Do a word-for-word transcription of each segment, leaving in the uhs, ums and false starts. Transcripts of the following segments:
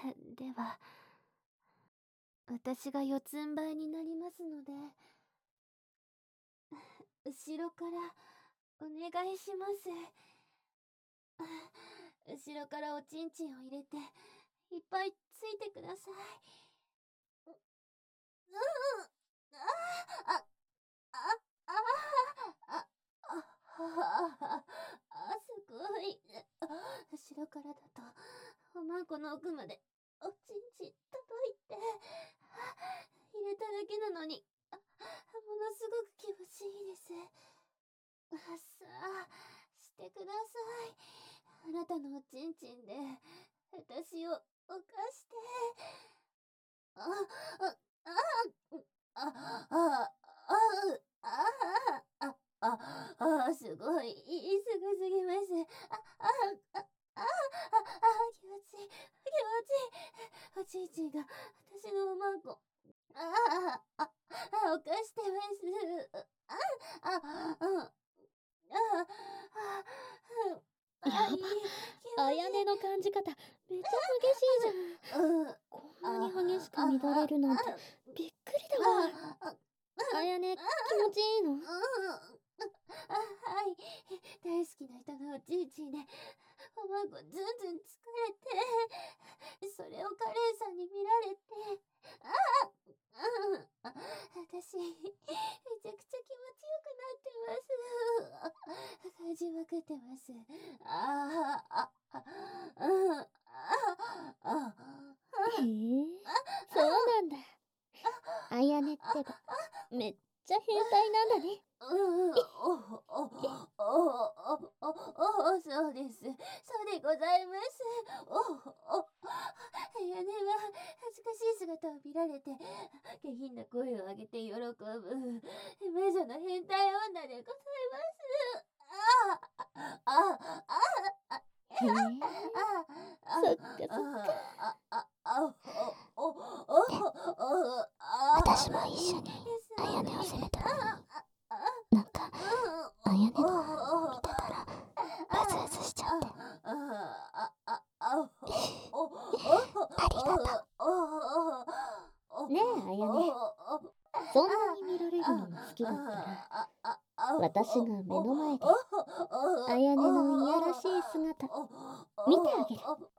では、私が四つん這いになりますので、後ろからお願いします。後ろからおちんちんを入れて、いっぱいついてください。う、うん、あ、あ、あ、あ、あ、あ、あ、すごい。後ろからだと、おまんこの奥まで、おちんちん届いて、入れただけなのに、ものすごく気持ちいいです。さあ、してください。あなたのおちんちんで、私を犯して。あ、あ、あ、あ、あ、あ、あ、あ、あ、すごい、すごすぎます。あ、あ、あ、あ、あ、気持ちいい、気持ちいい。おちんちんが、私のおまんこ、ああ、あ、犯してます。あ、あ、うん、あ、あ、 やば、あやねの感じ方、めっちゃ激しいじゃん。こんなに激しく乱れるなんて、びっくりだわ。あやね、気持ちいいの？ はい、大好きな人のおちんちんで、おまんこずんずん疲れて、それをカレンさんに見られて、ああ、私、めちゃくちゃ気持ちよくなってます。感じまくってます。ああ、あ、あ、あ、あ、 へえ、そうなんだ。あやねってば、めっちゃ変態なんだね。 うん、お、お、お、お、お、お、そうです。そうでございます。お、お、あやねは恥ずかしい姿を見られて、下品な声を上げて喜ぶ、魔女の変態女でございます。ああ、ああ、あへえ、そっかそっか。私も一緒にあやねを責めたらいい？なんか、あやねの見てたら、バズバズしちゃって。ありがとう。ねえ、あやね。そんなに見られるのが好きだったら、私が目の前で、あやねのいやらしい姿、見てあげる。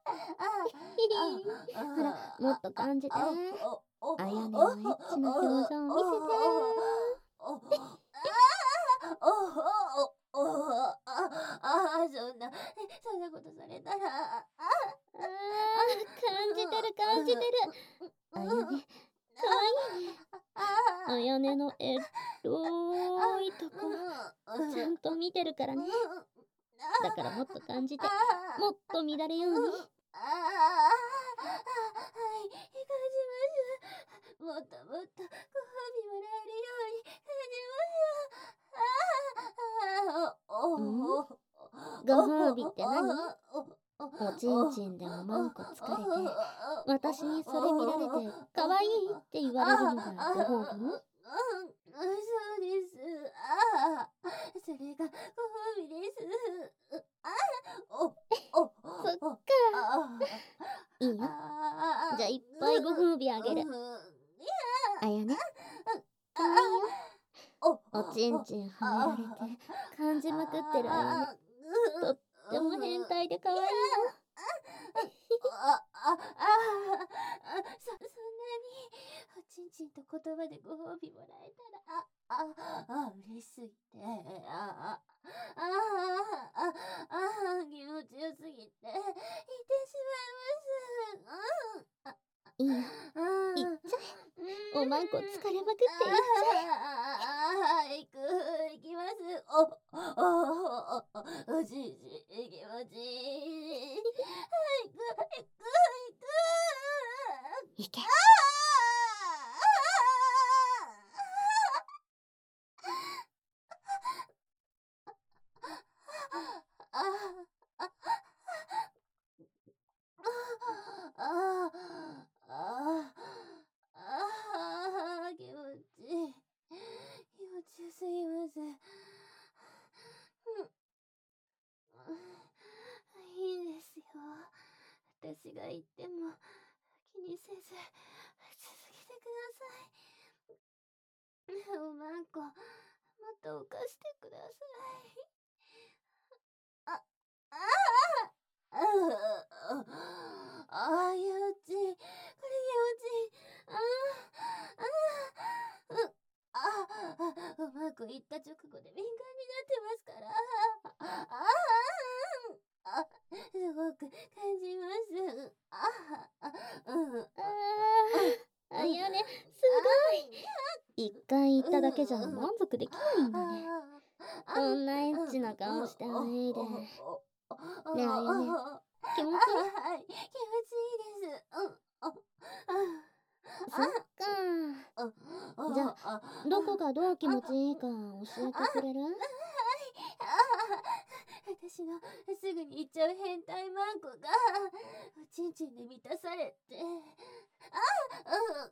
ほら、もっと感じて。あやねのエッチな表情を見せて。 ああ、そんな、そんなことされたら、ああ、 感じてる感じてる。あやね、かわいいね。あやねのエロいとこ、ちゃんと見てるからね。だからもっと感じて、もっと乱れように。 ああ、はい、感じます。もっともっとご褒美もらえるように感じます。ああ、おお、 ご褒美って何？おちんちんでおまんこ疲れて、私にそれ見られて、かわいいって言われるのがご褒美？ そうです。ああ、それがご褒美です。ああ、お、お、 そっか。いいよ。じゃあいっぱいご褒美あげる。あやね、かわいいよ。おちんちんはめられて、感じまくってるあやね、とっても変態でかわいいよ。 あ、あ、あ、そ、そんなに、おちんちんと言葉でご褒美もらえたら、あ、あ、あ、嬉しすぎて、あ、あ、あ、あ、あ、気持ちよすぎて、いてしまいます。 いいよ。いっちゃえ。おまんこ疲れまくっていっちゃえ。 ああ、行く、行きます。お、お、お、おじいじ、気持ちいい。行く、行く、行く。 いけ。 ああ、ああ、気持ちいい。気持ちよすぎます。いいんですよ。私が言っても気にせず続けてください。おまんこ、もっと浮かしてください。あ、あああああ、幼稚、これ幼稚、ああああああ、うまくいった直後で敏感になってますから。あああ、すごく感じます。ああ、うん。 ああ、あやね、すごい。一回言っただけじゃ満足できないんだね。こんなエッチな顔してないで。ねえ、あやね、気持ちいい？ はい、気持ちいいです。うん、あ、 そっか。じゃあ、どこがどう気持ちいいか教えてくれる？ 私のすぐに行っちゃう変態マンコがおちんちんで満たされて、ああ、うん、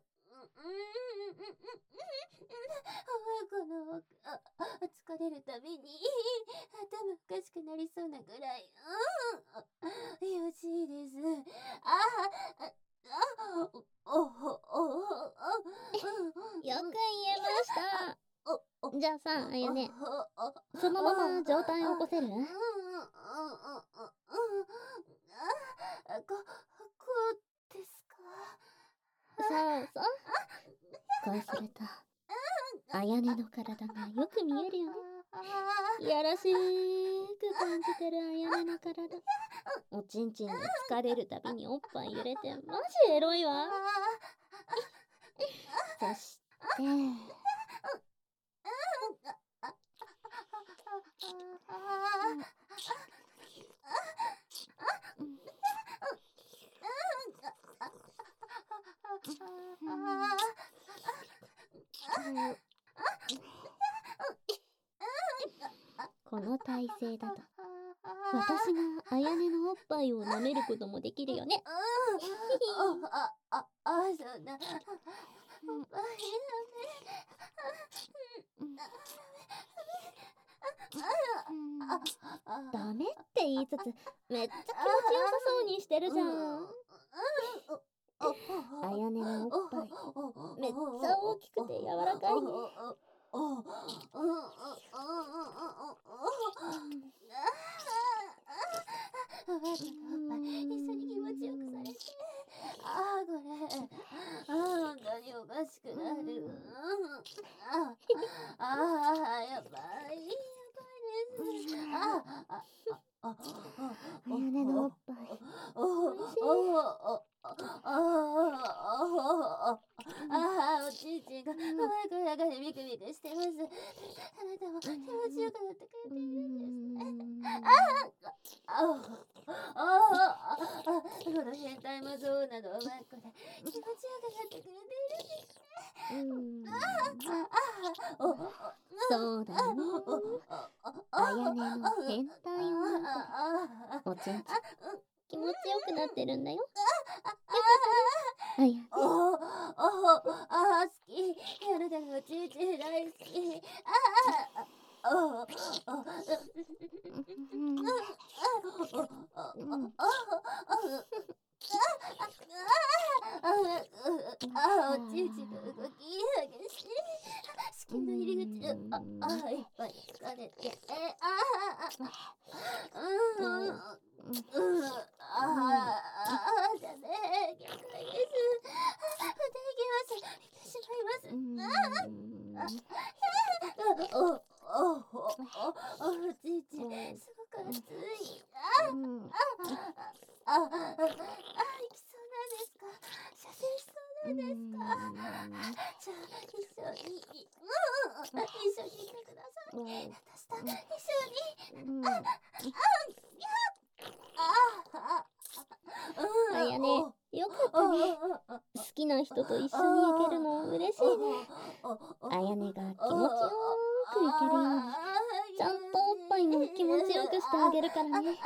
この疲れるたびに頭おかしくなりそうなぐらい、うん、よろしいです。ああ、あ、お、お、お、 よく言えました。じゃあさ、あやね、そのまま状態を起こせる？ こ、こうですか？ そうそう。こうすると、あやねの体がよく見えるよね。いやらしく感じてるあやねの体。おちんちんに疲れるたびにおっぱい揺れてマジエロいわ。そして、この体勢だと私があやねのおっぱいを舐めることもできるよね。 あ、あ、あ、そうだ。おっぱいダメって言いつつめっちゃ気持ちよさそうにしてるじゃん。あやねのおっぱいめっちゃ大きくて柔らかいね。 一緒に気持ちよくされて、ああ、これ、ああ、本当におかしくなる。ああ、やばい、やばいです。ああ、あ、あ、 あやねのおっぱいおいしい。 ああ、おちんちんがうまく中でビクビクしてます。あなたも気持ちよくなってくれているんですね。ああ、ああ、あ、この変態もそうなのおまんこで気持ちよくなってくれているんですね。 そうだよね。あやねの変態おまんこでおちんちん気持ちよくなってるんだよ。よかったね、あやね。 ああ、好き。あなたのおちんちん大好き。ああ、ああ、おちんちんの動き激しい。子宮の入り口、あ、あ、いっぱい疲れて、え、ああ、うん、うん、ああ、じゃね、限界です。また行きます。行ってしまいます。ああ、お、お、お、おちんちん、すごく熱い。あ、あ、あ、あ、あ、行きそうなんですか？射精しそうなんですか？じゃあ、一緒に、うん、一緒にいてください。私と一緒に。あ、あ、あ、あ、 あやね、よかったね。好きな人と一緒に行けるの嬉しいね。あやねが気持ちよーくいけるようにちゃんとおっぱいも気持ちよくしてあげるからね。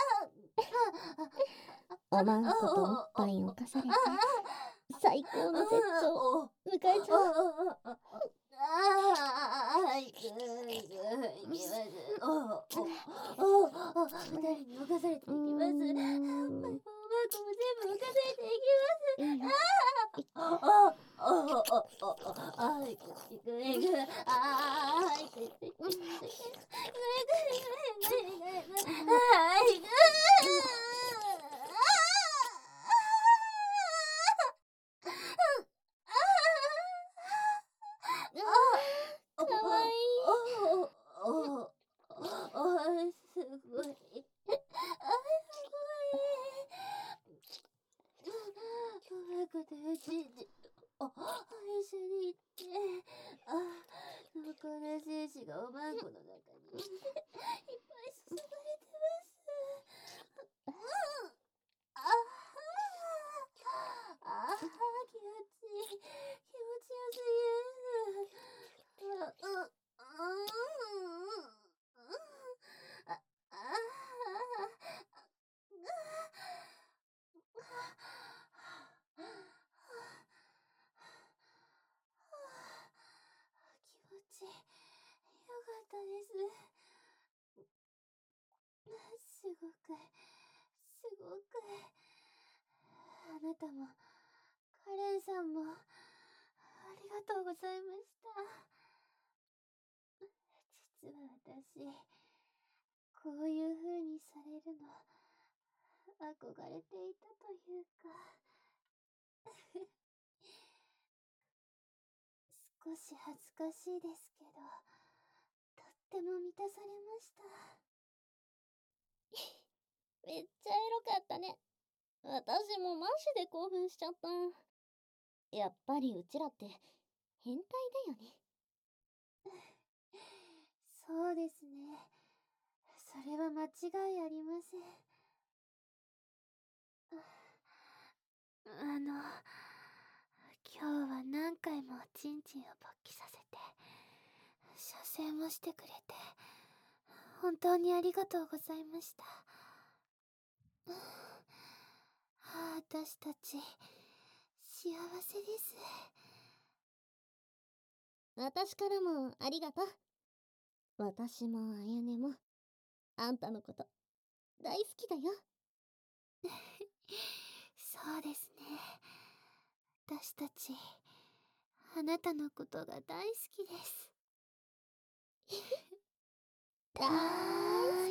おまんことおっぱいをかされて最高の絶頂を迎えちゃう。 ああ、いく、いく、いきます。お、お、お、お、二人に侵されていきます。おっぱいもおまんこも全部侵されていきます。 あいくいくいくあーいくいくいくいくいくいくいくいくいくいくあーいくかわいい。 あ、すごい。あ、すごい。早くてうちに、あ、一緒に行って、あ、濃厚な精子がおまんこの中にいっぱい注がれてます。うん。ああ、あ、気持ちいい。気持ちよすぎる。あ、う、うん、うん、あ、あ気持ちよかったです。すごく、すごく。あなたも、カレンさんも、ありがとうございました。実は私、こういう風にされるの、憧れていたというか、少し恥ずかしいですけど、とっても満たされました。 めっちゃエロかったね。私もマジで興奮しちゃった。やっぱりうちらって変態だよね。 そうですね。それは間違いありません。あの、今日は何回もチンチンを勃起させて、射精もしてくれて、本当にありがとうございました。私たち、幸せです。 私からもありがとう。私もあやねも、あんたのこと大好きだよ。 そうですね。私たち、あなたのことが大好きです。 大好き。